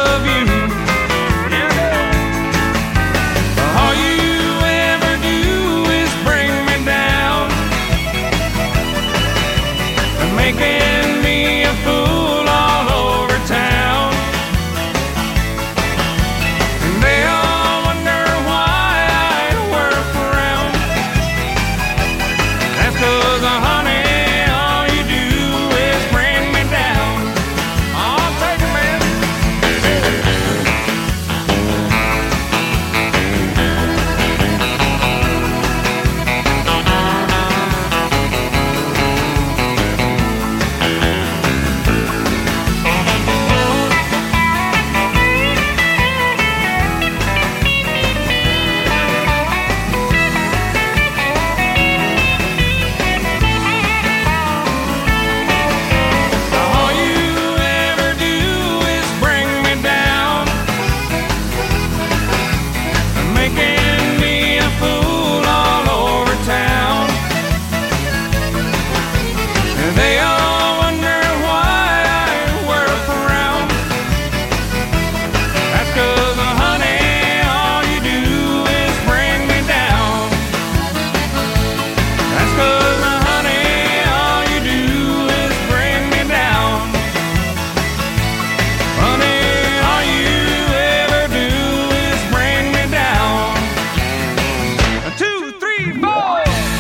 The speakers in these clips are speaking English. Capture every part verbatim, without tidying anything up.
of you. All you ever do is bring me down, making me a fool all over town. And they all wonder why I work around. That's 'cause, uh, honey, all you do is bring me down. I'll take it, man. All you ever do is bring me down, making me a fool all over town. And they all wonder why I work around. That's 'cause, uh, honey, all you do is bring me down. That's 'cause, uh, honey, all you do is bring me down. Honey, all you ever do is bring me down. Two, three, four.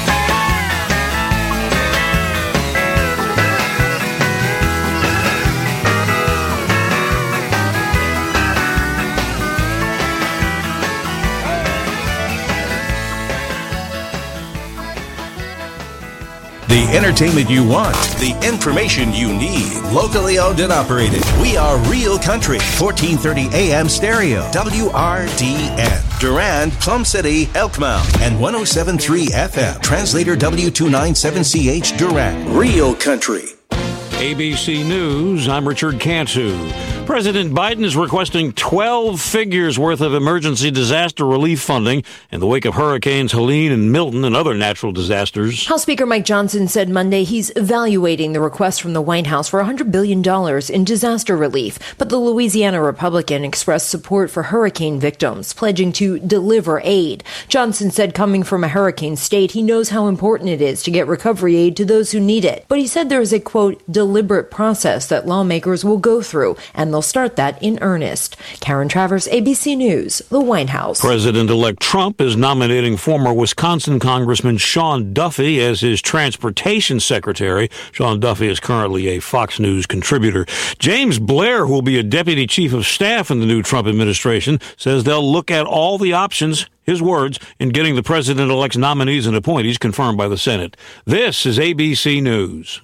The entertainment you want, the information you need. Locally owned and operated. We are Real Country, fourteen thirty A M stereo, W R D N. Durand, Plum City, Elkmount, and one oh seven point three F M. Translator W two ninety-seven C H Durand. Real Country. A B C News, I'm Richard Cantu. President Biden is requesting twelve figures worth of emergency disaster relief funding in the wake of Hurricanes Helene and Milton and other natural disasters. House Speaker Mike Johnson said Monday he's evaluating the request from the White House for one hundred billion dollars in disaster relief. But the Louisiana Republican expressed support for hurricane victims, pledging to deliver aid. Johnson said coming from a hurricane state, he knows how important it is to get recovery aid to those who need it. But he said there is a, quote, deliberate process that lawmakers will go through, and they'll start that in earnest. Karen Travers, A B C News, the White House. President-elect Trump is nominating former Wisconsin Congressman Sean Duffy as his transportation secretary. Sean Duffy is currently a Fox News contributor. James Blair, who will be a deputy chief of staff in the new Trump administration, says they'll look at all the options, his words, in getting the president-elect's nominees and appointees confirmed by the Senate. This is A B C News.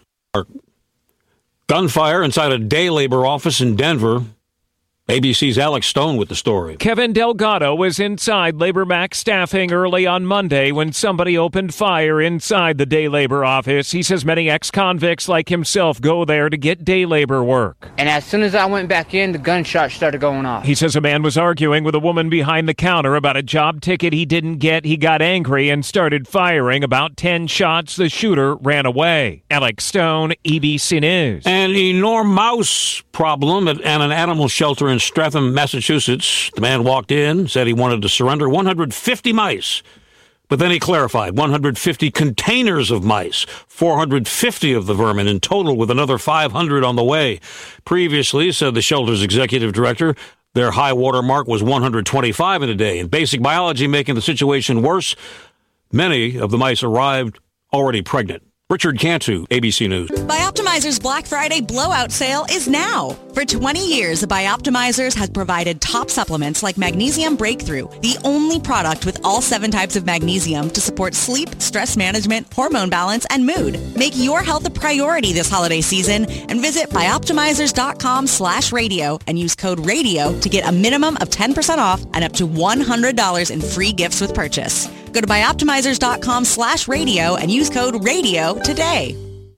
Gunfire inside a day labor office in Denver. A B C's Alex Stone with the story. Kevin Delgado was inside Labor Max staffing early on Monday when somebody opened fire inside the day labor office. He says many ex-convicts like himself go there to get day labor work. And as soon as I went back in, the gunshot started going off. He says a man was arguing with a woman behind the counter about a job ticket he didn't get. He got angry and started firing. About ten shots. The shooter ran away. Alex Stone, A B C News. An enormous problem at an animal shelter in Stratham, Massachusetts. The man walked in, said he wanted to surrender one hundred fifty mice. But then he clarified, one hundred fifty containers of mice, four hundred fifty of the vermin in total, with another five hundred on the way. Previously, said the shelter's executive director, their high water mark was one hundred twenty-five in a day. And basic biology making the situation worse, many of the mice arrived already pregnant. Richard Cantu, A B C News. Bioptimizer's Black Friday blowout sale is now. For twenty years, Bioptimizers has provided top supplements like Magnesium Breakthrough, the only product with all seven types of magnesium to support sleep, stress management, hormone balance, and mood. Make your health a priority this holiday season and visit bioptimizers.com slash radio and use code radio to get a minimum of ten percent off and up to one hundred dollars in free gifts with purchase. Go to bioptimizers.com slash radio and use code radio today.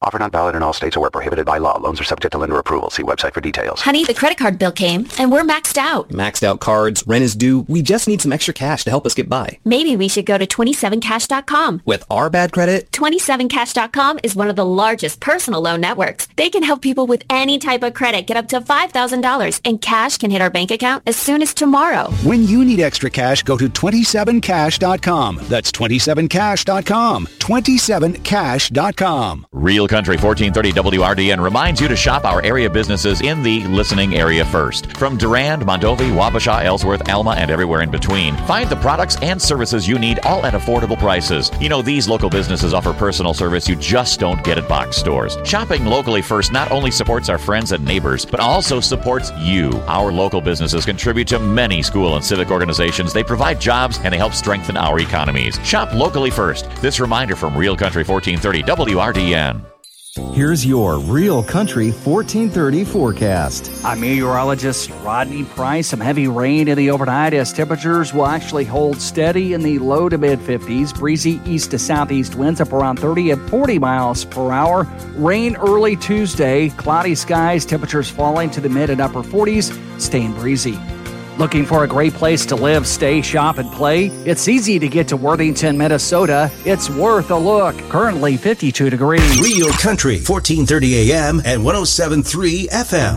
Offer not valid in all states or where prohibited by law. Loans are subject to lender approval. See website for details. Honey, the credit card bill came, and we're maxed out. Maxed out cards, rent is due. We just need some extra cash to help us get by. Maybe we should go to twenty-seven cash dot com. With our bad credit? twenty-seven cash dot com is one of the largest personal loan networks. They can help people with any type of credit get up to five thousand dollars, and cash can hit our bank account as soon as tomorrow. When you need extra cash, go to twenty-seven cash dot com. That's twenty-seven cash dot com. twenty-seven cash dot com. Real Country fourteen thirty W R D N reminds you to shop our area businesses in the listening area first. From Durand, Mondovi, Wabasha, Ellsworth, Alma, and everywhere in between. Find the products and services you need, all at affordable prices. You know, these local businesses offer personal service you just don't get at box stores. Shopping locally first not only supports our friends and neighbors, but also supports you. Our local businesses contribute to many school and civic organizations. They provide jobs and they help strengthen our economies. Shop locally first. This reminder from Real Country fourteen thirty W R D N. Here's your Real Country fourteen thirty forecast. I'm meteorologist Rodney Price. Some heavy rain in the overnight as temperatures will actually hold steady in the low to mid fifties. Breezy east to southeast winds up around thirty and forty miles per hour. Rain early Tuesday. Cloudy skies, temperatures falling to the mid and upper forties, staying breezy. Looking for a great place to live, stay, shop, and play? It's easy to get to Worthington, Minnesota. It's worth a look. Currently fifty-two degrees. Real Country, fourteen thirty A M and one oh seven point three F M.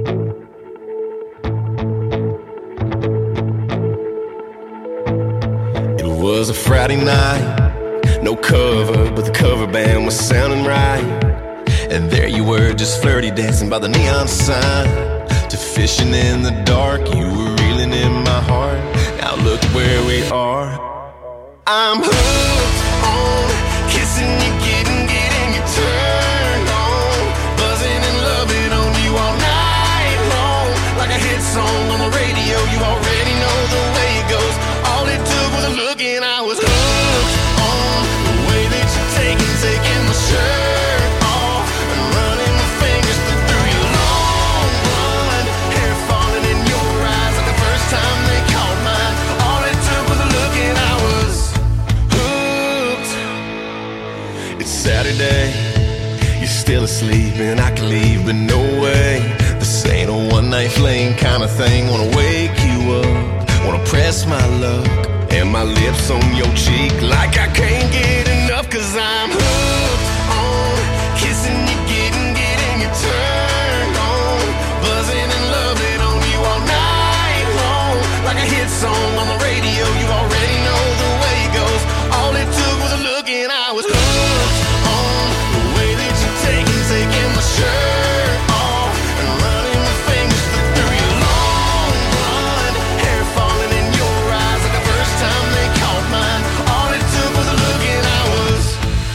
It was a Friday night, no cover, but the cover band was sounding right. And there you were, just flirty dancing by the neon sign. To fishing in the dark, you were reeling in my heart. Now look where we are. I'm hooked on kissing you, getting, getting you turned on, buzzing and loving on you all night long. Like a hit song on the radio, you already know the way it goes. All it took was a look and I was hooked on the way that you take and taking my shirt off and running my fingers through your long blonde hair falling in your eyes like the first time they caught mine. All it took was a look and I was hooked. It's Saturday, you're still asleep and I can leave, but no way. This ain't a one night fling kind of thing. Wanna wake you up, wanna press my luck and my lips on your cheek like I can't get enough. Cause I'm hooked on kissing you, getting, getting you turned on, buzzing and loving on you all night long. Like a hit song on the radio, you already know the way it goes. All it took was a look and I was hooked on the way that you take and taking my shirt off and running my fingers through your long blonde hair falling in your eyes like the first time they caught mine. All it took was a look and I was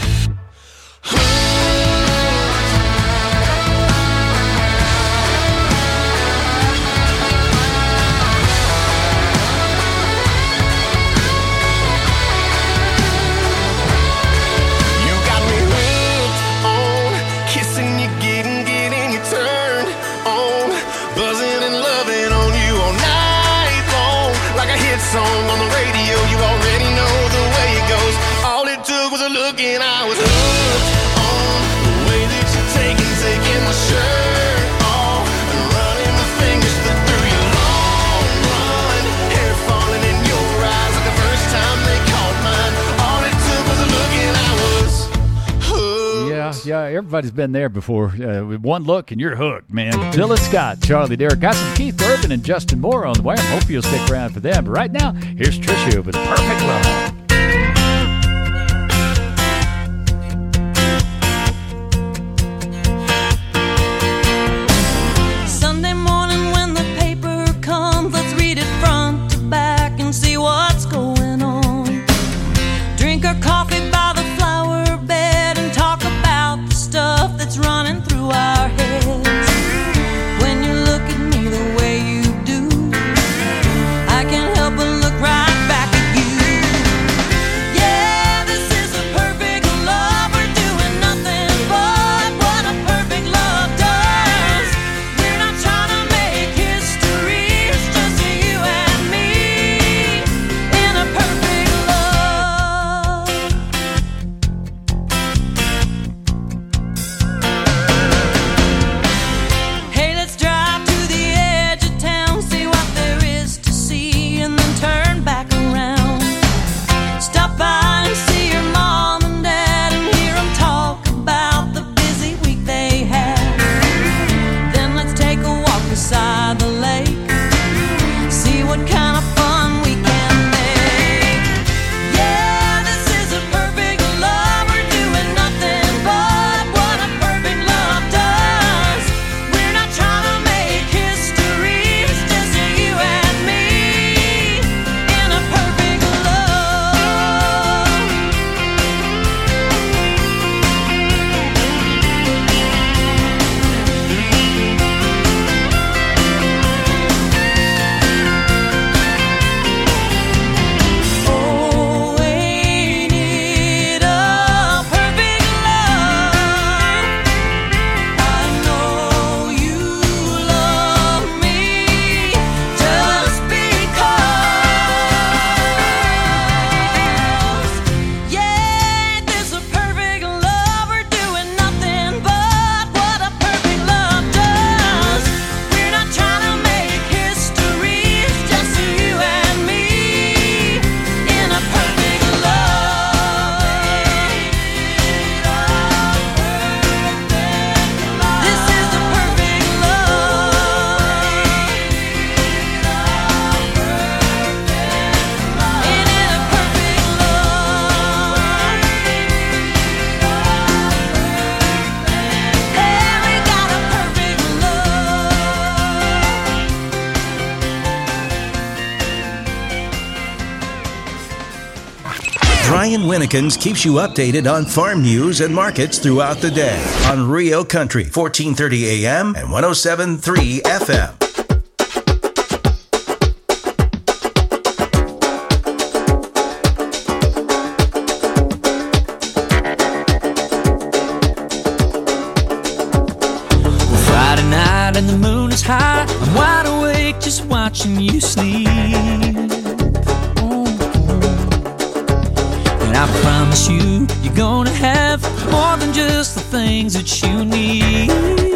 song on the radio, you already know the way it goes. All it took was a look and I was hooked on the way that you take and taking my shirt off and running my fingers through your long blonde hair falling in your eyes like the first time they caught mine. All it took was a look and I was hooked. Yeah, yeah, everybody's been there before. Uh, with one look and you're hooked, man. Dylan Scott, Charlie Derrick, got some Keith Urban and Justin Moore on the way. I hope you'll stick around for them. But right now, here's Trisha with Perfect Love. Sunday morning when the paper comes, let's read it front to back and see what's going on. Drink our coffee by the flower bed and talk about the stuff that's running through our heads. When you look at me the way you do, I can't help but look right back at you. Brian Winnekins keeps you updated on farm news and markets throughout the day on Real Country, fourteen thirty A M and one oh seven point three F M. Friday night and the moon is high. I'm wide awake just watching you sleep. I promise you, you're gonna have more than just the things that you need.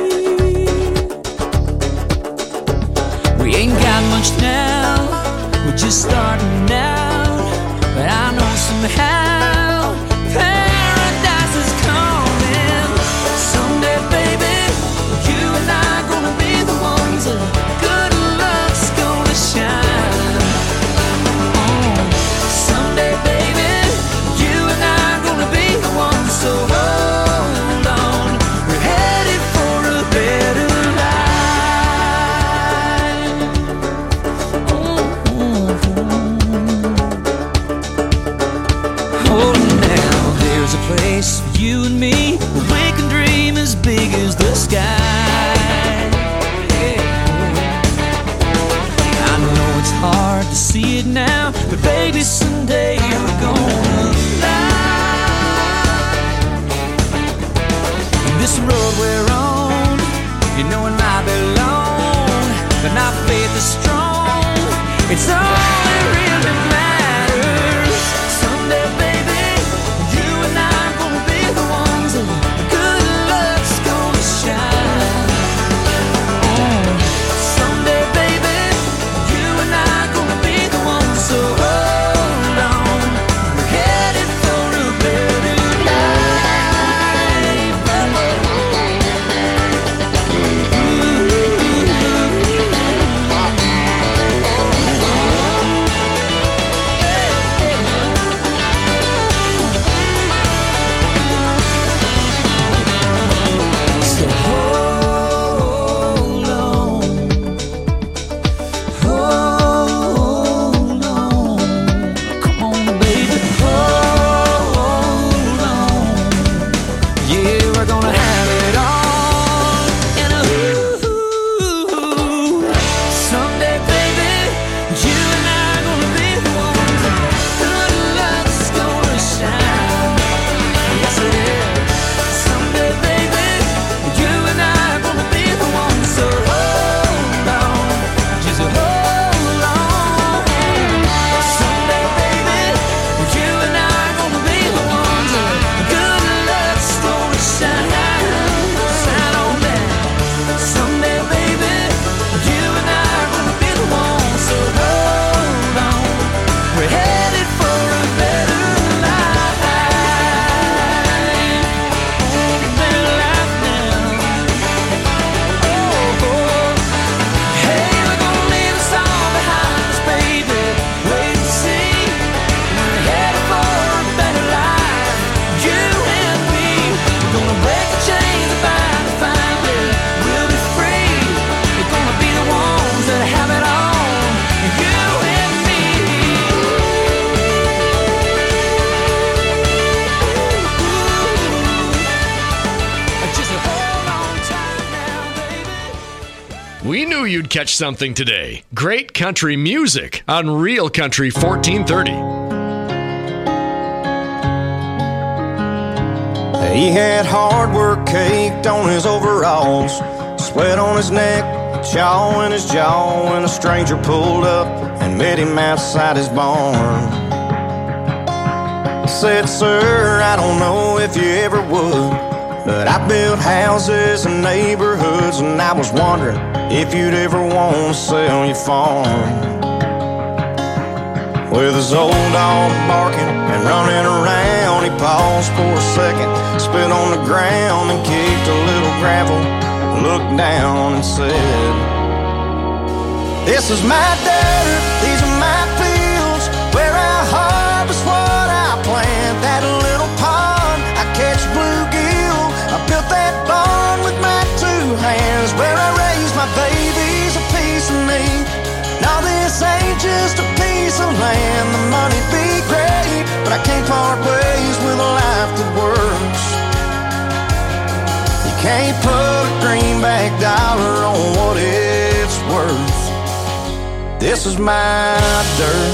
We ain't got much now, we're just starting out. But I know somehow paradise is coming. Someday, baby, you and I are gonna be the ones that good luck's gonna shine. Oh, someday, baby, so hold on, we're headed for a better life. Mm-hmm. Oh, now there's a place for you and me where we can dream as big as the sky. Yeah. I know it's hard to see it now, but baby, someday we're gonna fly. This road we're on, you know it might be long, but my faith is strong. It's all that really matters. Someday, baby, you and I are gonna be the ones that good luck's gonna shine. Oh, someday, baby, you and I are gonna be the ones. So hold on, we're headed for a better life. We knew you'd catch something today. Great country music on Real Country fourteen thirty. He had hard work caked on his overalls, sweat on his neck, jaw in his jaw, when a stranger pulled up and met him outside his barn. Said, sir, I don't know if you ever would, but I built houses and neighborhoods, and I was wondering if you'd ever want to sell your farm. With his old dog barking and running around, he paused for a second, spit on the ground and kicked a little gravel, looked down and said, this is my dirt, these are my fields, where I harvest what I plant. That little pond, I catch bluegill, I built that barn with my two hands, where I raise my babies, a piece of me. Now this ain't just a piece of land, the money be great, but but I can't part ways with a life that works. You can't put a greenback dollar on what it's worth. This is my dirt.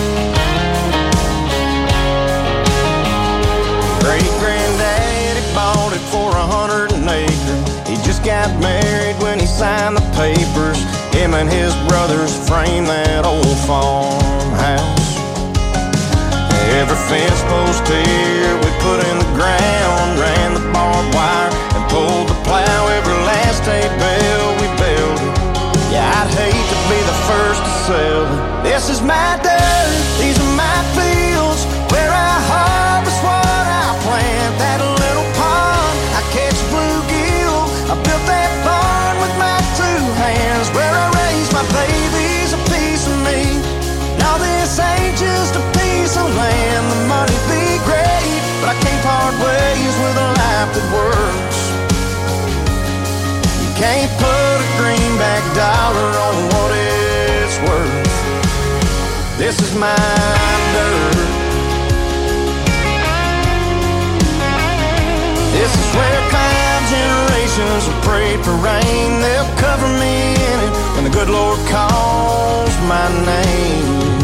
Great granddaddy bought it for a hundred an acre. He just got married when he signed the papers. Him and his brothers framed that old farmhouse. Every fence post here we put in the ground, ran the barbed wire and pulled the plow. Every last hay bale we built it. Yeah, I'd hate to be the first to sell it. This is my dirt, these are my fields, where I harvest what I plant. That little pond, I catch bluegill. I built that barn with my two hands, where I raise my babies, a piece of me. Now this ain't just a piece of land. The money be great, but I can't part ways with a life that works. You can't put a greenback dollar on what it's worth. This is my dirt. This is where five generations have prayed for rain. They'll cover me in it when the good Lord calls my name.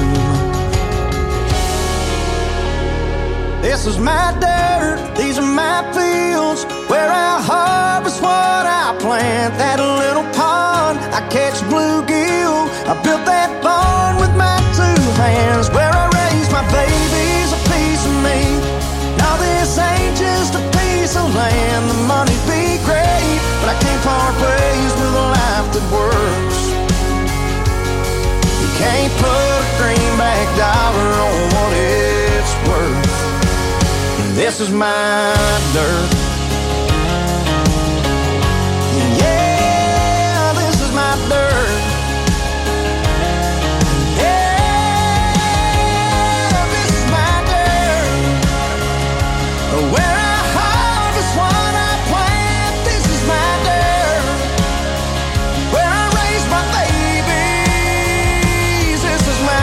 This is my dirt, these are my fields, where I harvest what I plant. That little pond, I catch bluegill. I built that barn with my two hands, where I raise my babies, a piece of me. Now this ain't just a piece of land. The money be great, but I can't part ways with a life that works. You can't put a greenback dollar on what it's worth. This is my dirt. Yeah, this is my dirt. Yeah, this is my dirt. Where I harvest what I plant. This is my dirt. Where I raise my babies. This is my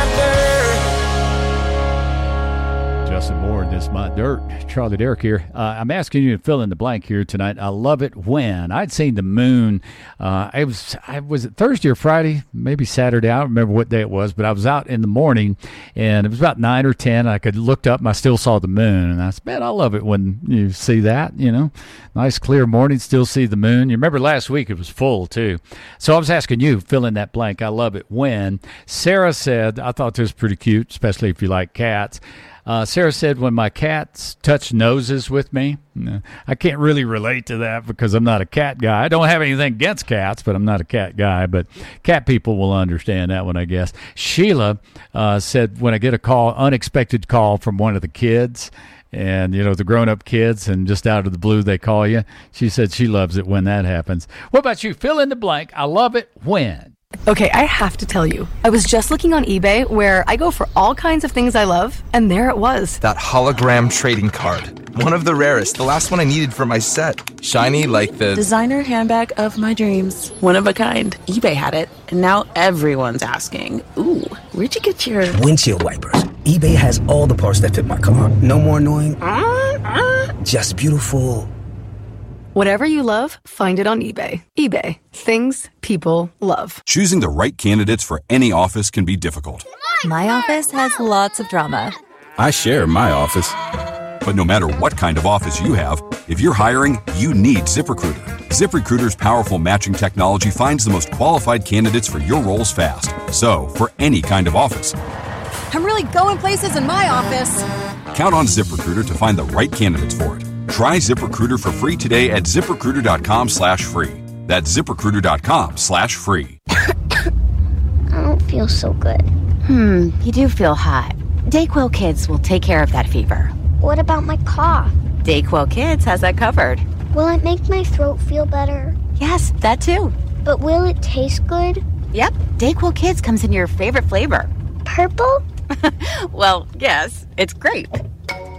dirt. Justin Moore, this is my dirt. Charlie Derrick here. Uh, I'm asking you to fill in the blank here tonight. I love it when I'd seen the moon. Uh, I was, I was it Thursday or Friday, maybe Saturday. I don't remember what day it was, but I was out in the morning, and it was about nine or ten. I could looked up, and I still saw the moon, and I said, "Man, I love it when you see that. You know, nice clear morning, still see the moon." You remember last week it was full too. So I was asking you, fill in that blank. I love it when Sarah said, I thought this was pretty cute, especially if you like cats. Uh, Sarah said, when my cats touch noses with me. I can't really relate to that because I'm not a cat guy. I don't have anything against cats, but I'm not a cat guy. But cat people will understand that one, I guess. Sheila uh, said, when I get a call, unexpected call from one of the kids, and, you know, the grown-up kids, and just out of the blue they call you, she said she loves it when that happens. What about you? Fill in the blank. I love it when. Okay, I have to tell you, I was just looking on eBay where I go for all kinds of things I love, and there it was. That hologram trading card. One of the rarest, the last one I needed for my set. Shiny like the... designer handbag of my dreams. One of a kind. eBay had it, and now everyone's asking, ooh, where'd you get your... windshield wipers. eBay has all the parts that fit my car. No more annoying... Uh, uh. Just beautiful... Whatever you love, find it on eBay. eBay. Things people love. Choosing the right candidates for any office can be difficult. My office has lots of drama. I share my office. But no matter what kind of office you have, if you're hiring, you need ZipRecruiter. ZipRecruiter's powerful matching technology finds the most qualified candidates for your roles fast. So, for any kind of office. I'm really going places in my office. Count on ZipRecruiter to find the right candidates for it. Try ZipRecruiter for free today at ZipRecruiter.com slash free. That's ZipRecruiter.com slash free. I don't feel so good. Hmm, you do feel hot. Dayquil Kids will take care of that fever. What about my cough? Dayquil Kids has that covered. Will it make my throat feel better? Yes, that too. But will it taste good? Yep, Dayquil Kids comes in your favorite flavor. Purple? Well, yes, it's grape.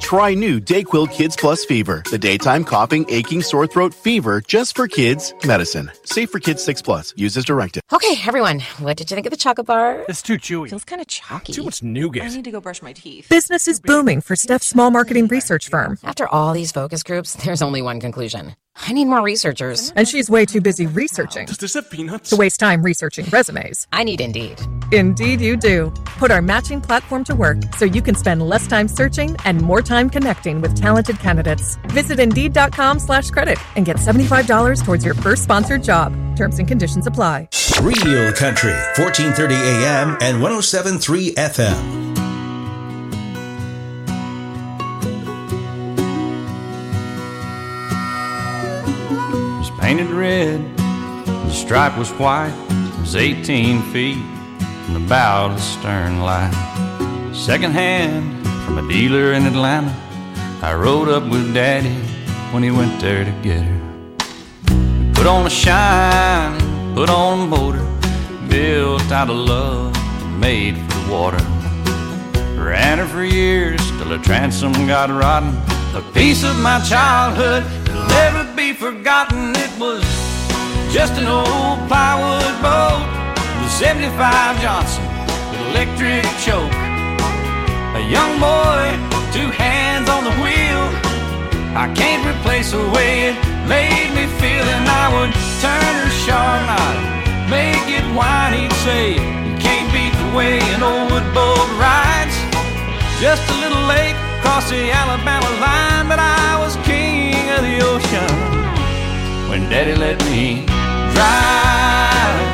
Try new Dayquil Kids Plus Fever, the daytime coughing, aching, sore throat fever just for kids medicine. Safe for kids six plus. Use as directed. Okay, everyone, what did you think of the chocolate bar? It's too chewy. Feels kind of chalky. Too much nougat. I need to go brush my teeth. Business is booming for Steph's small marketing research firm. After all these focus groups, there's only one conclusion. I need more researchers. And she's way too busy researching. Does this have peanuts? To waste time researching resumes. I need Indeed. Indeed you do. Put our matching platform to work so you can spend less time searching and more time connecting with talented candidates. Visit Indeed.com slash credit and get seventy-five dollars towards your first sponsored job. Terms and conditions apply. Real Country, fourteen thirty A M and one oh seven point three F M. Painted red, the stripe was white, it was eighteen feet from the bow to the stern line. Second hand from a dealer in Atlanta, I rode up with Daddy when he went there to get her. Put on a shine, put on a motor, built out of love, made for the water. Ran her for years till her transom got rotten, a piece of my childhood that'll never be forgotten. It was just an old plywood boat, the seventy-five Johnson with electric choke. A young boy, two hands on the wheel. I can't replace the way it made me feel. And I would turn her sharp and I'd make it whine. He'd say, you can't beat the way an old wood boat rides. Just a little lake across the Alabama line, but I was king of the ocean when Daddy let me drive.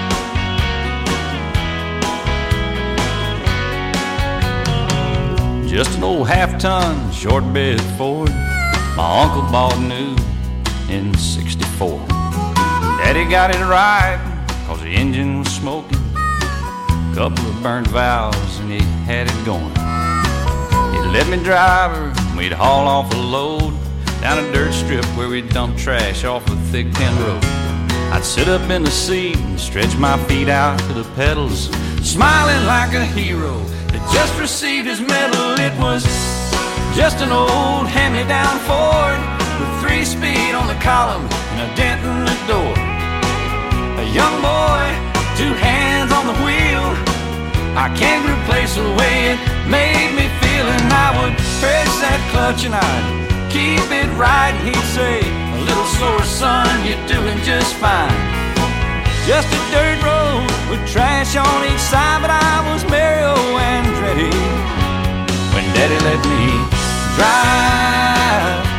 Just an old half-ton short bed Ford my uncle bought new in sixty-four. Daddy got it right cause the engine was smoking, couple of burnt valves and he had it going. He'd let me drive her and we'd haul off a load down a dirt strip where we'd dump trash off a thick tin road. I'd sit up in the seat and stretch my feet out to the pedals, smiling like a hero that just received his medal. It was just an old hand-me-down Ford with three speed on the column and a dent in the door. A young boy, two hands on the wheel. I can't replace the way it made me feel. And I would press that clutch and I'd keep it right. And he'd say, a little slower, son, you're doing just fine. Just a dirt road with trash on each side, but I was Mario Andretti when Daddy let me drive.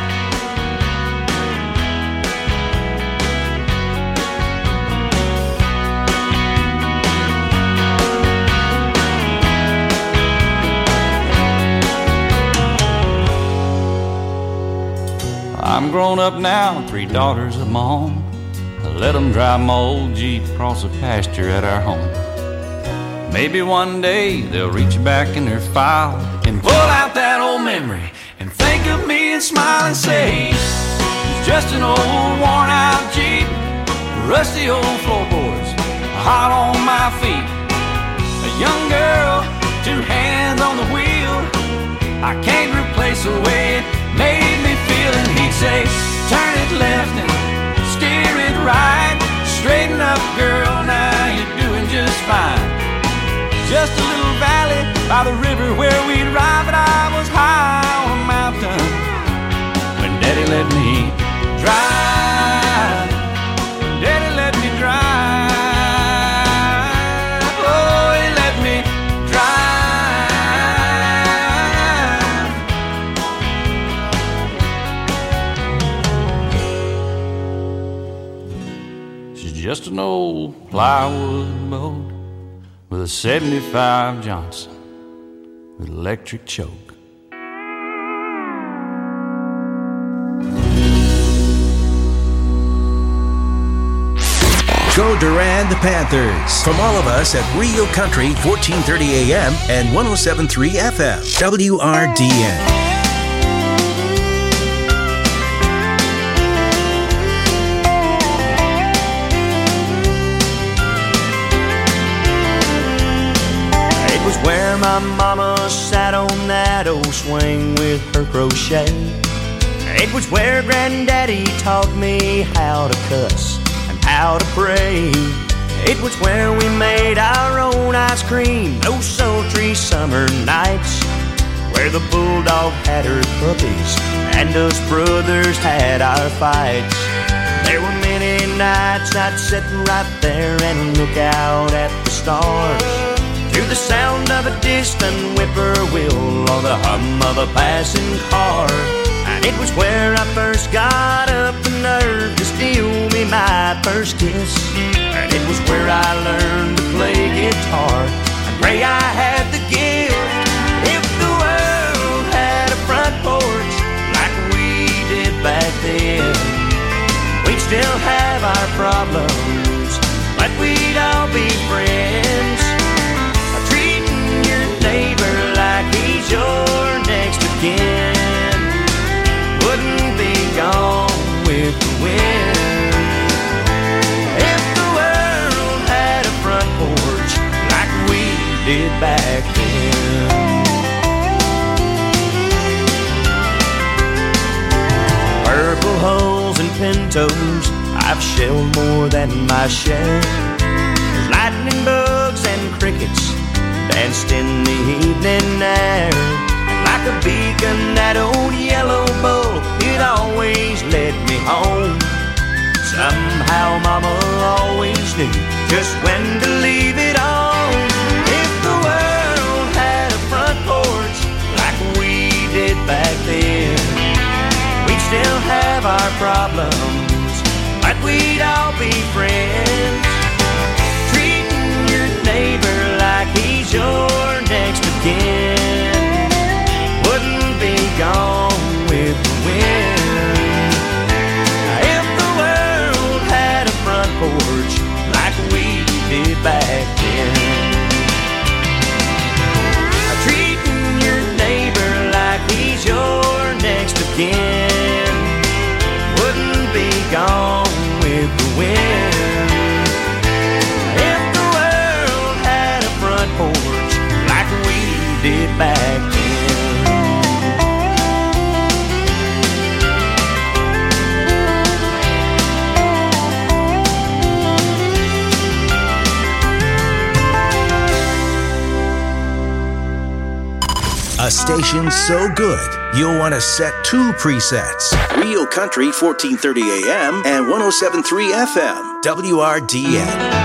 I'm grown up now, three daughters of my own. I let them drive my old Jeep across the pasture at our home. Maybe one day they'll reach back in their file and pull out that old memory and think of me and smile and say, it's just an old worn out Jeep, rusty old floorboards, hot on my feet. A young girl, two hands on the wheel. I can't replace the way it made me feel. And he'd say, turn it left and steer it right. Straighten up, girl, now you're doing just fine. Just a little valley by the river where we'd ride, but I was high on a mountain when Daddy let me drive. Daddy let me drive. Oh, he let me drive. She's just an old plywood boat with a seventy-five Johnson with electric choke. Go Durand the Panthers. From all of us at Real Country, fourteen thirty A M and one oh seven point three F M, W R D N. When my mama sat on that old swing with her crochet. It was where Granddaddy taught me how to cuss and how to pray. It was where we made our own ice cream those sultry summer nights, where the bulldog had her puppies and us brothers had our fights. There were many nights I'd sit right there and look out at the stars, to the sound of a distant whippoorwill or the hum of a passing car. And it was where I first got up the nerve to steal me my first kiss. And it was where I learned to play guitar and pray I had the gift. If the world had a front porch like we did back then, we'd still have our problems, but we'd all be friends. Treating your neighbor like he's your next of kin wouldn't be gone with the wind. If the world had a front porch like we did back then. Purple hulls and pintos, I've shelled more than my share. There's lightning bugs and crickets danced in the evening air. And like a beacon, that old yellow bull, it always led me home. Somehow Mama always knew just when to leave it on. If the world had a front porch like we did back then, we'd still have our problems, but we'd all be friends. Treating your neighbor like he's your next of kin wouldn't be gone with the wind. If the world had a front porch like we did back then. Treating your neighbor like he's your next of kin wouldn't be gone with the wind. If the world had a front porch like we did back then. A station so good, you'll want to set two presets. Real Country fourteen thirty A M and one oh seven point three F M, W R D N.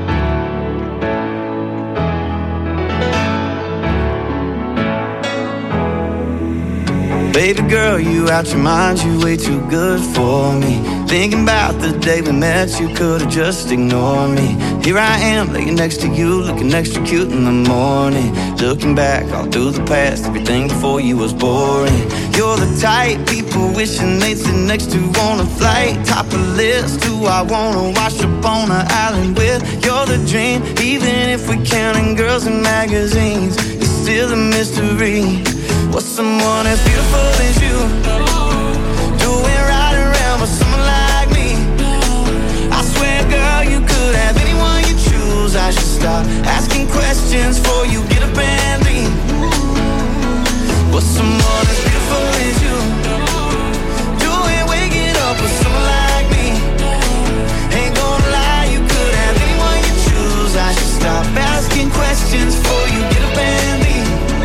Baby girl, you out your mind, you way too good for me. Thinking about the day we met, you could've just ignored me. Here I am, laying next to you, looking extra cute in the morning. Looking back all through the past, everything before you was boring. You're the type people wishing they'd sit next to on a flight. Top of the list, who I wanna wash up on an island with. You're the dream, even if we're counting girls in magazines, it's still a mystery. What's someone as beautiful as you doing right around with someone like me? I swear, girl, you could have anyone you choose. I should stop asking questions before you get up and leave. What's someone as beautiful as you doing waking up with someone like me? Ain't gonna lie, you could have anyone you choose. I should stop asking questions before you get up and leave.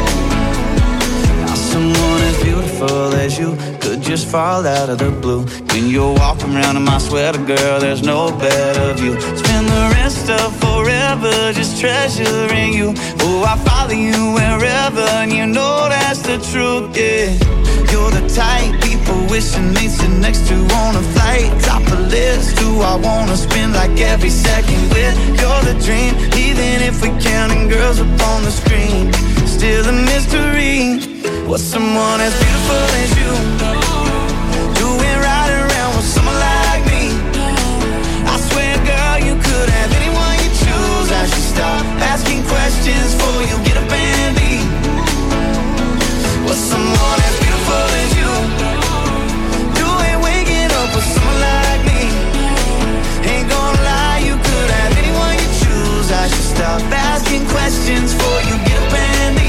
Someone as beautiful as you could just fall out of the blue. When you're walking around in my sweater, girl, there's no better view. Spend the rest of forever just treasuring you. Oh, I follow you wherever, and you know that's the truth, yeah. You're the type people wishing they'd sit next to on a flight. Top of the list, who I wanna spend like every second with. You're the dream, even if we're counting girls up on the screen, still a mystery. What's someone as beautiful as you doing right around with someone like me? I swear, girl, you could have anyone you choose. I should stop asking questions before you get up and leave. What's someone as beautiful as you doing waking up with someone like me? Ain't gonna lie, you could have anyone you choose. I should stop asking questions before you get up and leave.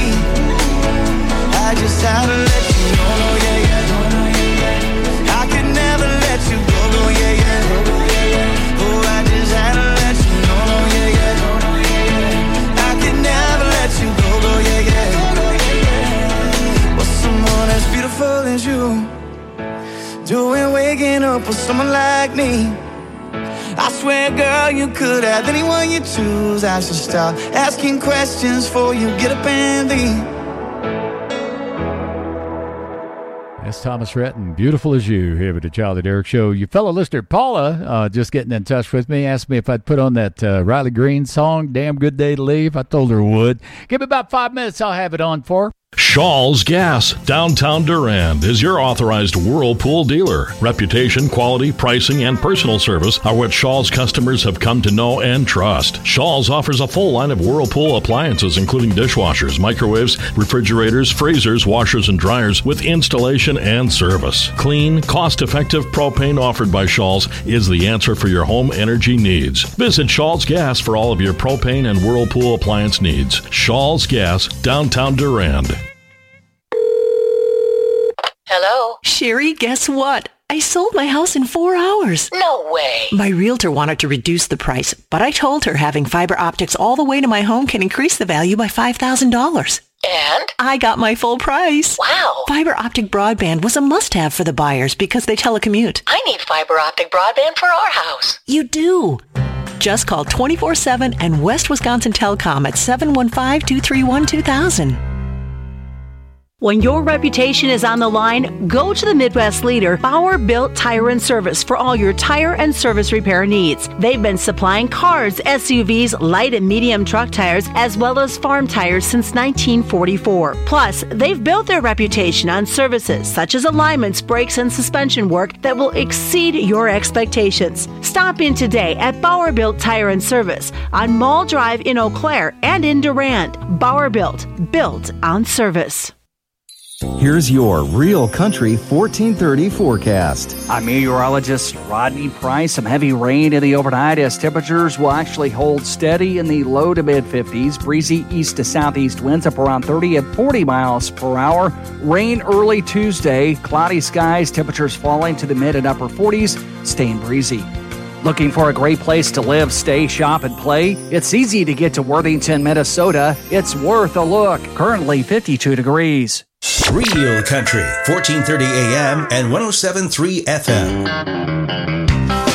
hooking up with someone like me. I swear, girl, you could have anyone you choose. I should stop asking questions before you get up and leave. That's Thomas Rhett and Beautiful As You here with the Charlie Derrick Show. Your fellow listener, Paula, uh, just getting in touch with me, asked me if I'd put on that uh, Riley Green song, Damn Good Day to Leave. I told her I would. Give me about five minutes, I'll have it on for her. Shaw's Gas, downtown Durand, is your authorized Whirlpool dealer. Reputation, quality, pricing, and personal service are what Shaw's customers have come to know and trust. Shaw's offers a full line of Whirlpool appliances, including dishwashers, microwaves, refrigerators, freezers, washers, and dryers with installation and service. Clean, cost-effective propane offered by Shaw's is the answer for your home energy needs. Visit Shaw's Gas for all of your propane and Whirlpool appliance needs. Shaw's Gas, downtown Durand. Hello? Sherry, guess what? I sold my house in four hours. No way. My realtor wanted to reduce the price, but I told her having fiber optics all the way to my home can increase the value by five thousand dollars. And? I got my full price. Wow. Fiber optic broadband was a must-have for the buyers because they telecommute. I need fiber optic broadband for our house. You do. Just call twenty-four seven and West Wisconsin Telecom at seven one five, two three one, two thousand. When your reputation is on the line, go to the Midwest leader, Bauer Built Tire and Service, for all your tire and service repair needs. They've been supplying cars, S U Vs, light and medium truck tires, as well as farm tires since nineteen forty-four. Plus, they've built their reputation on services such as alignments, brakes, and suspension work that will exceed your expectations. Stop in today at Bauer Built Tire and Service on Mall Drive in Eau Claire and in Durand. Bauer Built, built on service. Here's your Real Country fourteen thirty forecast. I'm meteorologist Rodney Price. Some heavy rain in the overnight as temperatures will actually hold steady in the low to mid fifties. Breezy east to southeast winds up around thirty and forty miles per hour. Rain early Tuesday. Cloudy skies, temperatures falling to the mid and upper forties, staying breezy. Looking for a great place to live, stay, shop, and play? It's easy to get to Worthington, Minnesota. It's worth a look. Currently fifty-two degrees. Real Country, fourteen thirty A M and one oh seven point three F M.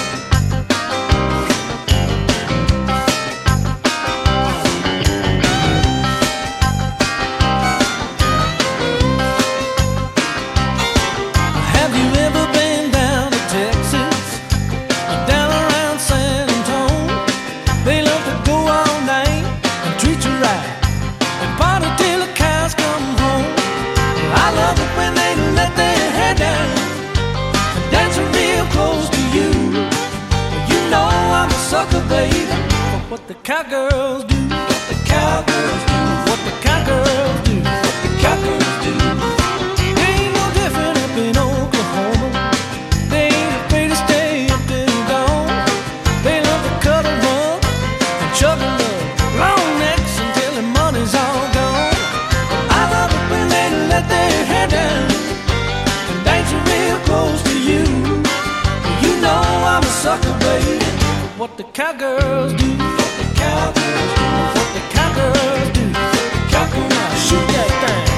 What the cowgirls do, what the cowgirls do, what the cowgirls do, what the cowgirls do. They ain't no different up in Oklahoma. They ain't afraid to stay up till dawn. They love to cut a run and chug a love, long necks until the money's all gone. I love it when they let their hair down and dance real close to you. You know I'm a sucker, baby. What the cowgirls do. Cowgirls do what the cowgirls do. Cowgirl, now shoot that thing.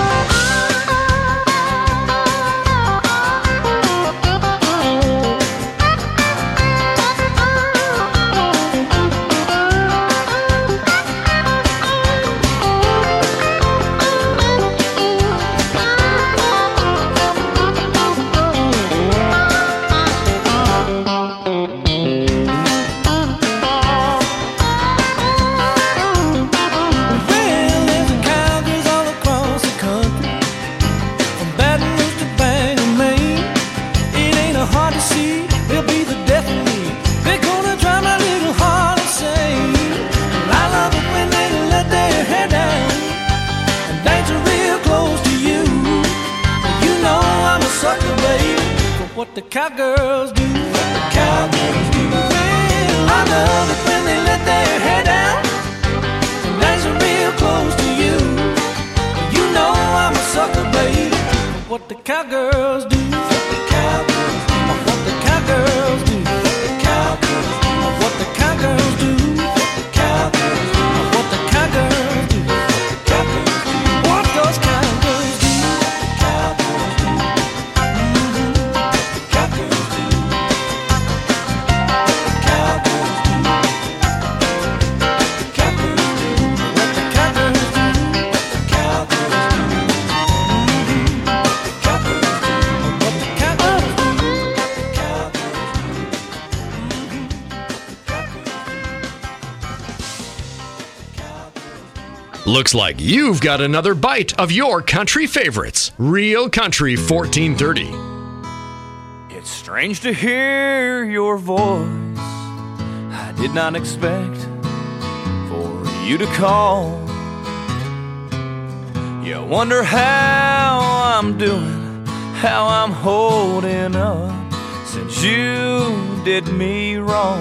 What the cowgirls do, what the cowgirls do. Well, I love it when they let their hair down and dance real close to you. You know I'm a sucker, baby. What the cowgirls do, what the cowgirls do, what the cowgirls do, what the cowgirls do, what the cowgirls do, what the cowgirls do, what the cowgirls do, what the cowgirls do, what those cowgirls do, what the cowgirls do. Looks like you've got another bite of your country favorites. Real Country fourteen thirty. It's strange to hear your voice. I did not expect for you to call. You wonder how I'm doing, how I'm holding up since you did me wrong.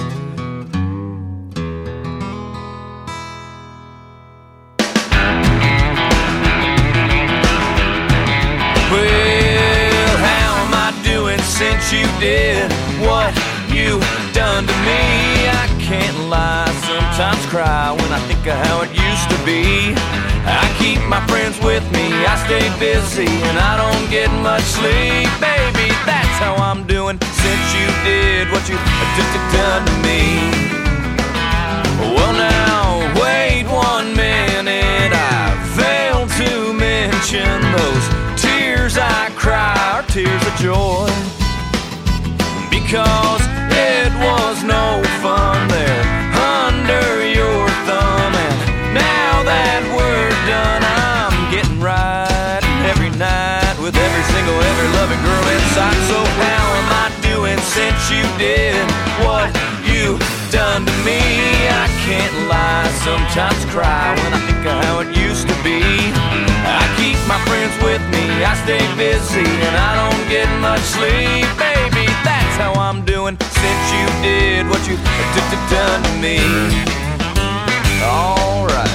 Well, how am I doing since you did what you done to me? I can't lie, sometimes cry when I think of how it used to be. I keep my friends with me, I stay busy, and I don't get much sleep. Baby, that's how I'm doing since you did what you done to me. Well now, wait one minute, I failed to mention those tears I cry are tears of joy, because it was no fun there under your thumb. And now that we're done, I'm getting right every night with every single, every loving girl inside. So how am I doing since you did what you done to me? I can't lie, sometimes cry when I think of how it used to be. I keep my friends with me, I stay busy, and I don't get much sleep. Baby, that's how I'm doing since you did what you done to me. All right.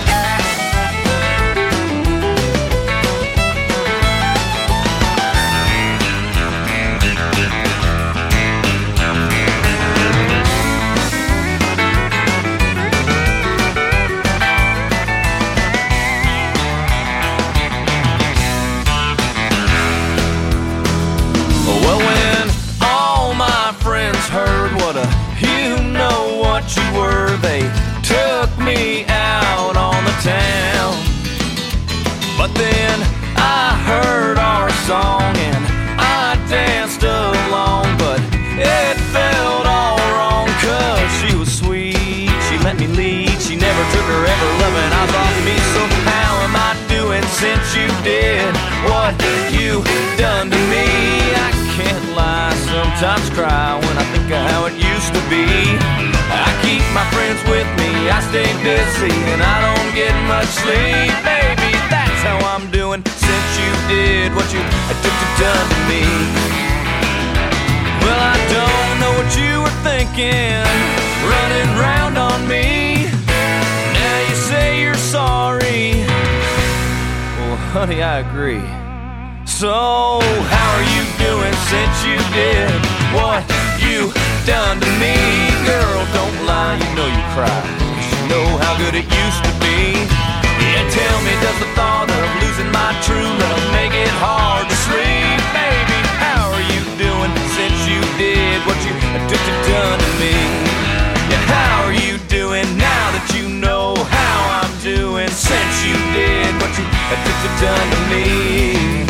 Well, when all my friends heard what a you know what you were, they took me out on the town. But then I heard our song and I danced along, but it felt all wrong, cause she was sweet, she let me lead, she never took her ever loving eyes off me. So how am I doing since you did what you done to me? I can't lie, sometimes cry when I think of how it used to be. I keep my friends with me, I stay busy, and I don't get much sleep. Baby, that's how I'm doing since you did what you done to me. Well, I don't know what you were thinking, running round on me. Now you say you're sorry. Well, honey, I agree. So, how are you doing since you did what you done to me? Girl, don't lie, you know you cry, 'cause you know how good it used to be. Yeah, tell me, does the thought of losing my true love make it hard to sleep? Baby, how are you doing since you did what you done to me? Yeah, how are you doing now that you know how I'm doing since you did what you done to me?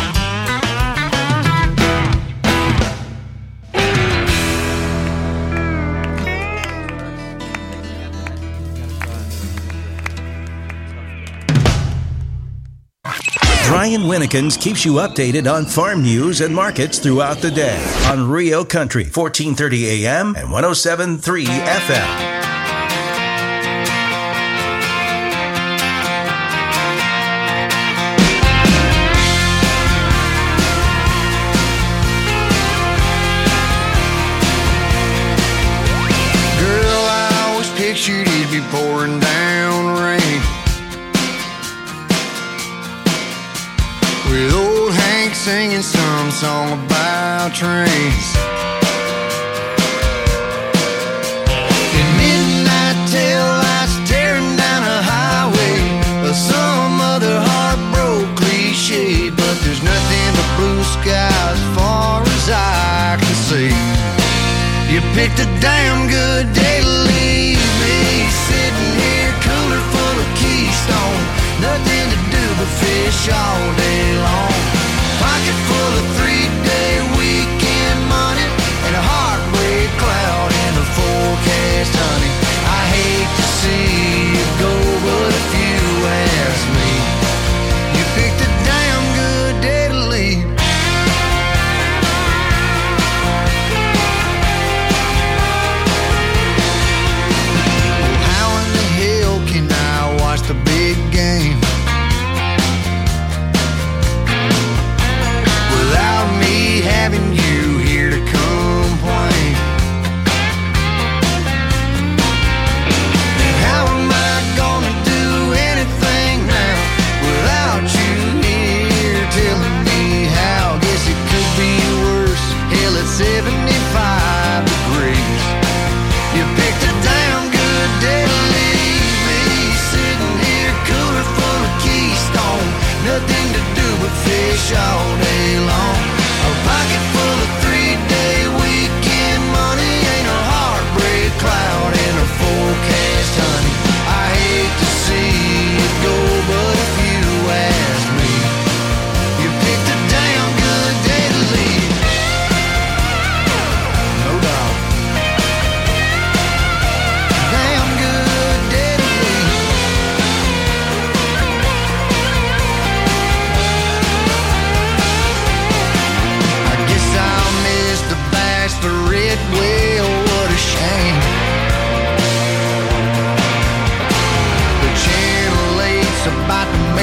Brian Winnekins keeps you updated on farm news and markets throughout the day on Real Country, fourteen thirty A M and one oh seven point three F M. Girl, I always pictured it'd be pouring down rain, with old Hank singing some song about trains. In midnight tail lights tearing down a highway, or some other heartbroken cliche, but there's nothing but blue sky as far as I can see. You picked a damn good day to leave me, sitting here cooler full of Keystone, nothing to do but fish all day long. Pocket full of three-day weekend money and a heartbreak cloud in the forecast, honey. I hate to see you go, but if you ask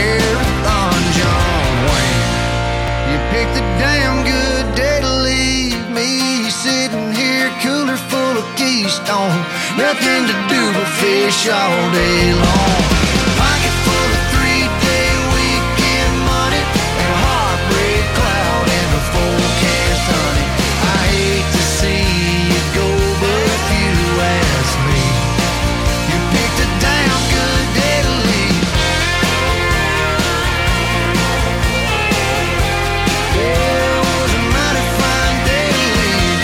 Marathon John Wayne. You picked a damn good day to leave me sitting here, cooler full of Keystone. Nothing to do but fish all day long. Pocket full of three-day weekend money and a heartbreak cloud and a forecast honey. I hate to see you go, but if you ask me, you picked a damn good day to leave. Yeah, it was a mighty fine day to leave.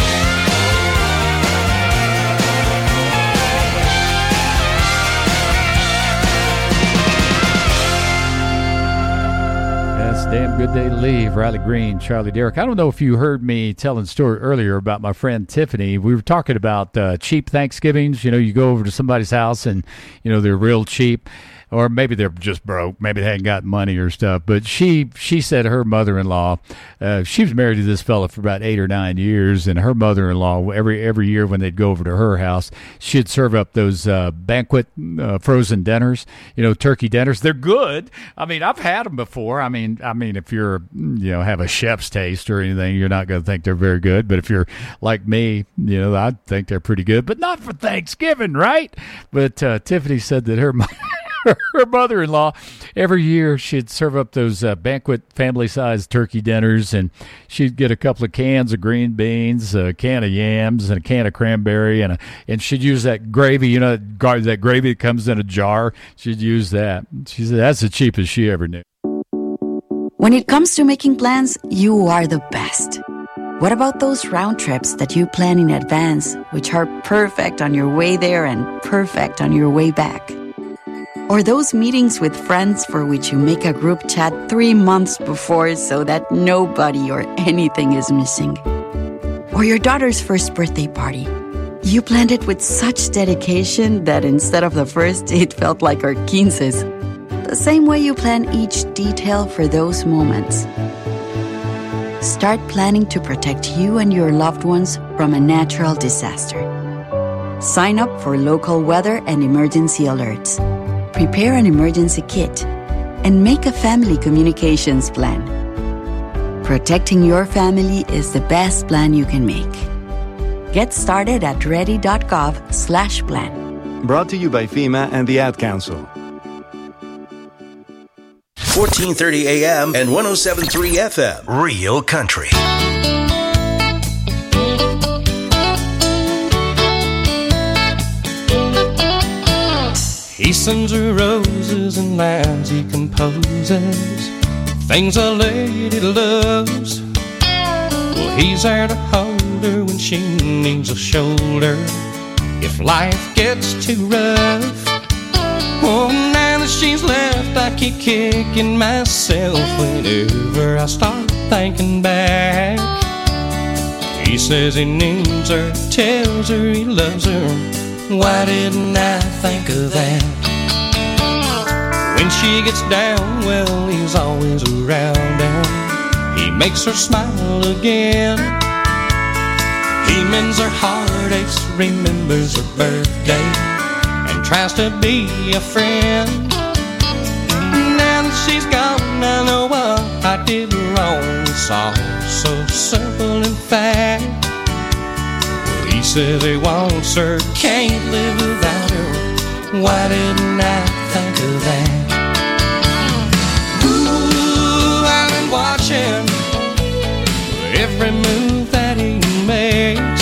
That's a damn good day to leave. Riley Green, Charlie Derrick. I don't know if you heard me telling a story earlier about my friend Tiffany. We were talking about uh, cheap Thanksgivings. You know, you go over to somebody's house and, you know, they're real cheap. Or maybe they're just broke. Maybe they hadn't got money or stuff. But she she said her mother-in-law, uh, she was married to this fella for about eight or nine years, and her mother-in-law, every every year when they'd go over to her house, she'd serve up those uh, banquet uh, frozen dinners, you know, turkey dinners. They're good. I mean, I've had them before. I mean, I mean, if you're, you know, have a chef's taste or anything, you're not going to think they're very good. But if you're like me, you know, I think they're pretty good. But not for Thanksgiving, right? But uh, Tiffany said that her mother... her mother-in-law, every year she'd serve up those uh, banquet family-sized turkey dinners, and she'd get a couple of cans of green beans, a can of yams, and a can of cranberry, and a, and she'd use that gravy, you know, that, that gravy that comes in a jar. She'd use that. She said that's the cheapest she ever knew. When it comes to making plans, you are the best. What about those round trips that you plan in advance, which are perfect on your way there and perfect on your way back? Or those meetings with friends for which you make a group chat three months before so that nobody or anything is missing. Or your daughter's first birthday party. You planned it with such dedication that instead of the first, it felt like our quinces. The same way you plan each detail for those moments. Start planning to protect you and your loved ones from a natural disaster. Sign up for local weather and emergency alerts. Prepare an emergency kit, and make a family communications plan. Protecting your family is the best plan you can make. Get started at ready.gov slash plan. Brought to you by FEMA and the Ad Council. fourteen thirty A M and one oh seven point three F M. Real Country. He sends her roses and lines he composes, things a lady loves. Well, he's there to hold her when she needs a shoulder, if life gets too rough. Oh, now that she's left, I keep kicking myself whenever I start thinking back. He says he needs her, tells her he loves her. Why didn't I think of that? When she gets down, well, he's always around and he makes her smile again. He mends her heartaches, remembers her birthday, and tries to be a friend. Now that she's gone, I know what I did wrong. It's all so simple in fact. He says he wants her, can't live without her. Why didn't I think of that? Ooh, I've been watching every move that he makes.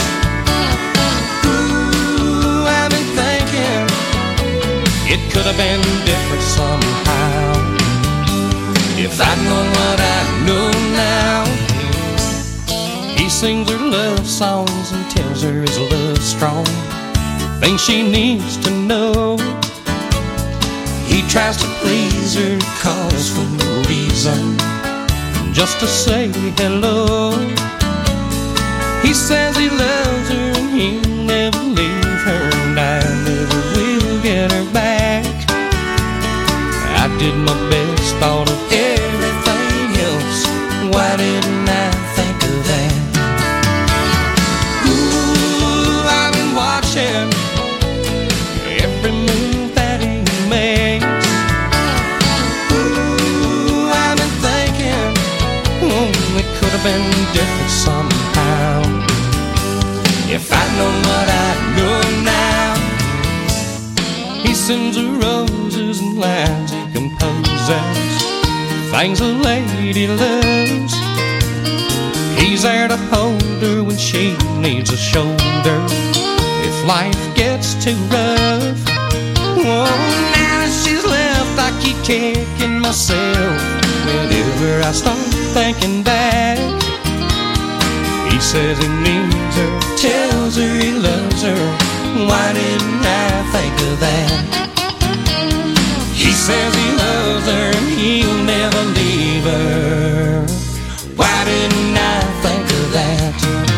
Ooh, I've been thinking it could have been different somehow. If I'd known what I know now. He sings her love songs and tells her his love's strong, things she needs to know. He tries to please her, calls for no reason, just to say hello. He says he loves her and he'll never leave her, and I never will get her back. I did my best, thought of everything else. Why didn't I think of that? Every move that he makes. Ooh, have been different somehow. If I'd known what I know now, he sends her roses and lines he composes, things a lady loves. He's there to hold her when she needs a shoulder, if life gets too rough. Oh, now that she's left, I keep kicking myself whenever I start thinking back. He says he needs her, tells her he loves her. Why didn't I think of that? He says he loves her and he'll never leave her. Why didn't I think of that?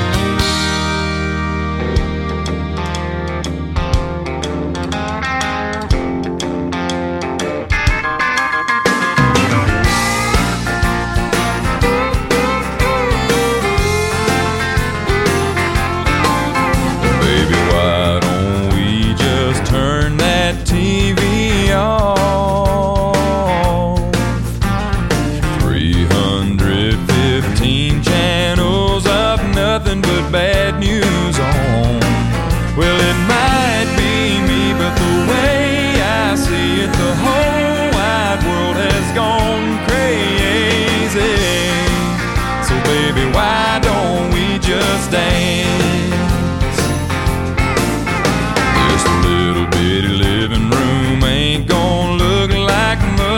Baby, why don't we just turn that T V off? three hundred fifteen channels of nothing but bad news on. Well, it might be me, but the way I see it, the whole wide world has gone crazy. So baby, why don't we just dance? This little bitty living room ain't gonna look like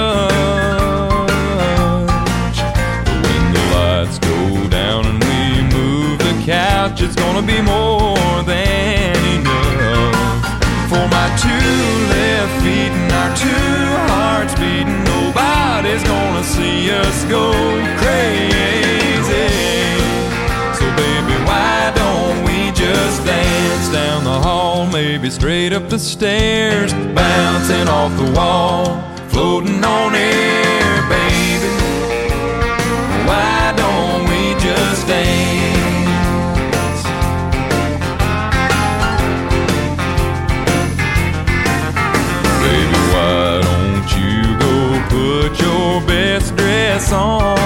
much, but when the lights go down and we move the couch, it's gonna be more than enough. For my two left feet and our two hearts beating, nobody's gonna see us go crazy. So baby, why don't we just dance down the hall, maybe straight up the stairs, bouncing off the wall, floating on air, baby. Why don't we just dance? Baby, why don't you go put your best dress on,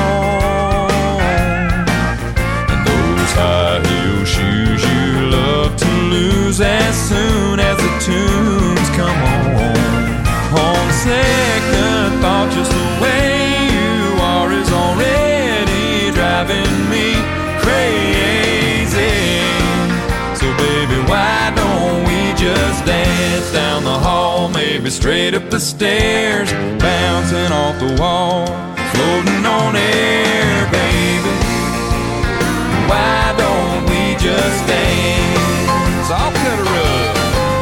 and those high heel shoes you love to lose as soon as the tunes come on. On second thought, just the way you are is already driving me crazy. So baby, why don't we just dance down the hall, maybe straight up the stairs, bouncing off the wall, floating on air, baby. Why don't we just dance? I'll cut her up.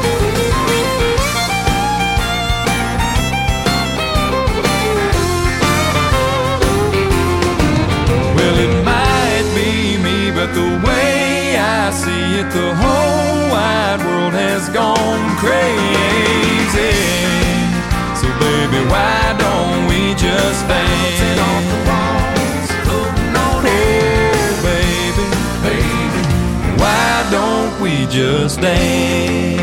Well, it might be me, but the way I see it, the whole wide world has gone crazy. So baby, why don't we just dance? Off the walls, floating on air, baby, baby. Why don't we just dance?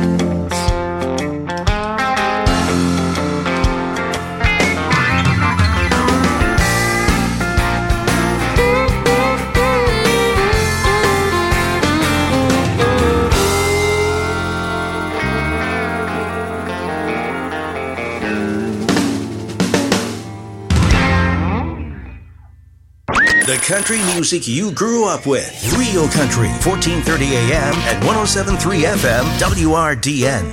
The country music you grew up with. Real Country, fourteen thirty A M and one oh seven point three F M, W R D N.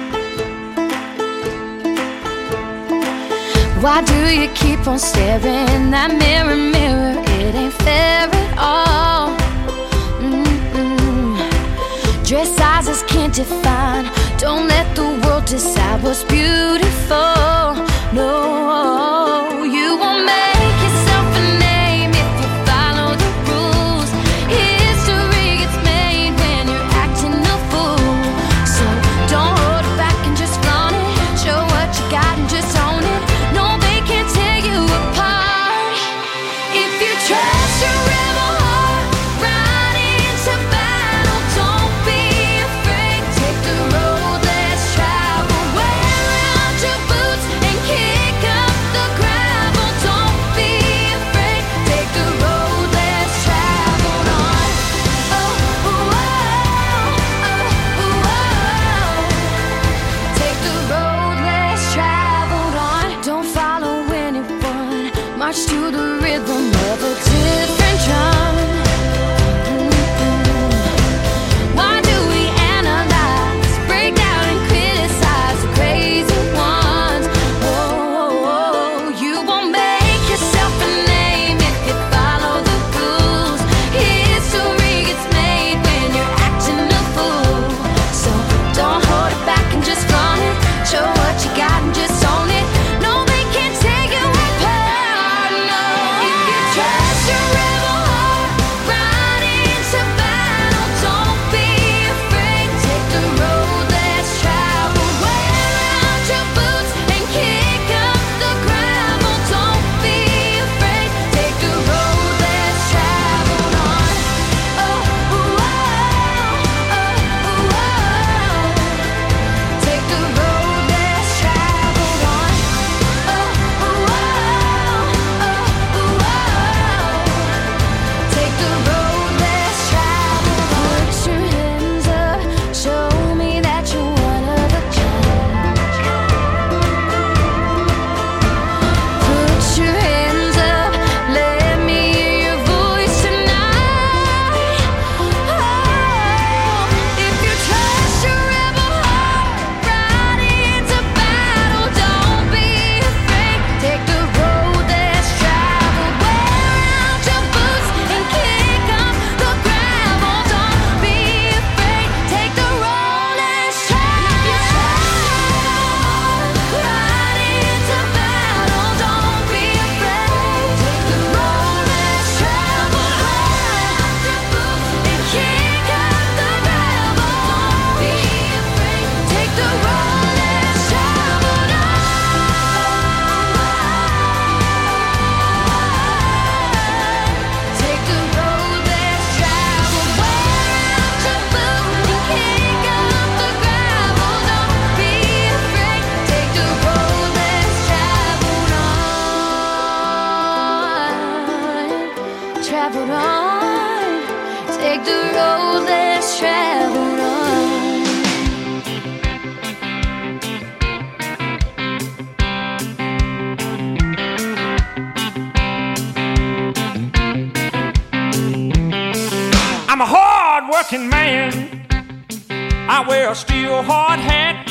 Why do you keep on staring in that mirror, mirror? It ain't fair at all. Mm-mm. Dress sizes can't define. Don't let the world decide what's beautiful. No, you won't make yourself a name if you follow the rules. History gets made when you're acting a fool. So don't hold it back and just flaunt it. Show what you got and just own it. No, they can't tear you apart. If you trust your rebel heart, ride into battle. Don't be afraid. Take the road less traveled. Wear out your boots and kick up the ground. march to the rhythm of a different drum. Mm-mm. Why do we analyze, break down and criticize the crazy ones? Oh, you won't make yourself a name if you follow the rules. History gets made when you're acting a fool. So don't hold it back and just flaunt it. Show what you got and just own it. No, they can't take you apart, no. If you trust your rebel heart, ride into battle. Don't be afraid, take the road less traveled. Wear out your boots and kick up the gravel. Don't be afraid, take the road less traveled on. Oh, ooh, oh, oh, ooh, oh. Take the road less traveled on. Oh, ooh, oh, oh, ooh, oh. Take the road less traveled on. Put your hands up, show me that you're one of a kind. Put your hands up, let me hear your voice tonight. Oh, if you trust your rebel heart, ride into battle. Don't be afraid, take the road less traveled. Wear out your boots and kick up the gravel. Don't be afraid, take the road less traveled. Ride into battle. Don't be afraid, take the road less traveled. Wear out your boots and kick up the gravel. Don't be afraid, take the road less traveled. Take the road less traveled. Wear out your boots and kick up the gravel. Don't be afraid, take the road less traveled on. Traveled on. Take the road less traveled on. I'm a hard-working man. I wear a steel hard hat.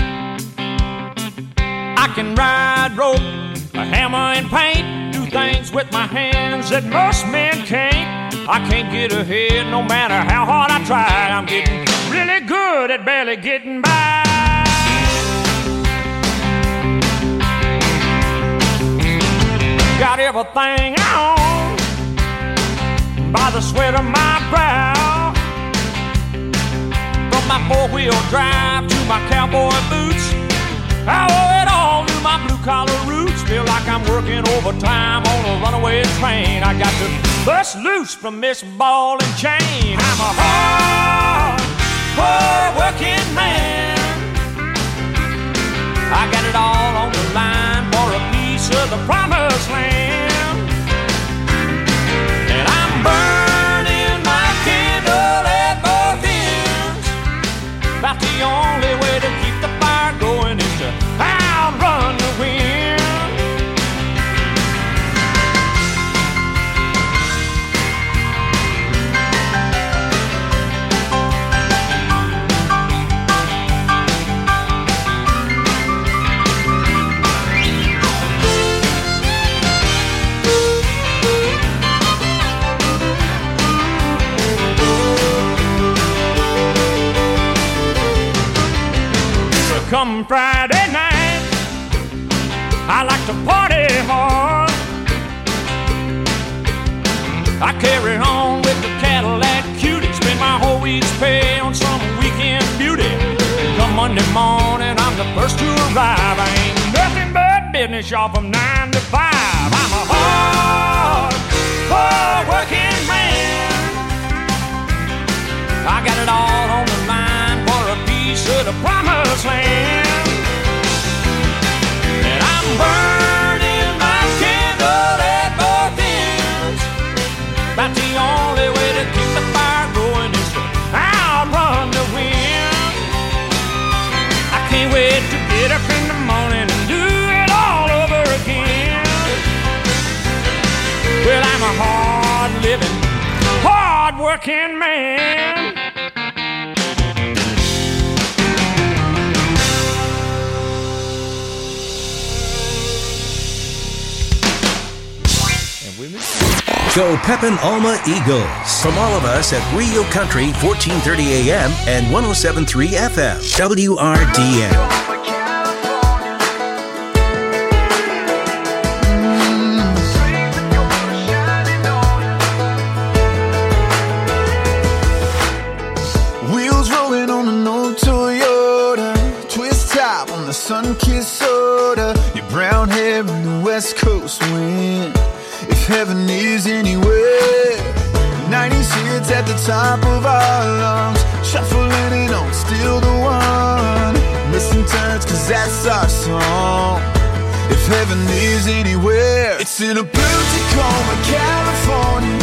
I can ride rope, a hammer and paint, do things with my hands that most men can't. I can't get ahead no matter how hard I try. I'm getting really good at barely getting by. Got everything I own by the sweat of my brow. From my four-wheel drive to my cowboy boots, I owe it all to my blue-collar roots. Feel like I'm working overtime on a runaway train. I got to bust loose from this ball and chain. I'm a hard, hard-working man. I got it all on the line for a piece of the promised land. And I'm burning my candle at both ends. About the only way to keep the fire going is to outrun the wind. Come Friday night, I like to party hard. I carry on with the Cadillac cutie, spend my whole week's pay on some weekend beauty. Come Monday morning, I'm the first to arrive. I ain't nothing but business, y'all, from nine to five. I'm a hard, hard working man. I got it all on the line for a piece of the promised land. And I'm burning my candle at both ends. About the only way to keep the fire going is to outrun the wind. I can't wait to get up in the morning and do it all over again. working man. Go Pepin Alma Eagles. From all of us at Real Country, fourteen thirty A M and one oh seven point three F M, W R D N. Wheels rolling on an old Toyota, twist top on the sun-kissed soda, your brown hair in the West Coast wind. If heaven is anywhere, nineties hits at the top of our lungs, shuffling it on, still the one. Missing turns, cause that's our song. If heaven is anywhere, it's in a blue Tacoma, California.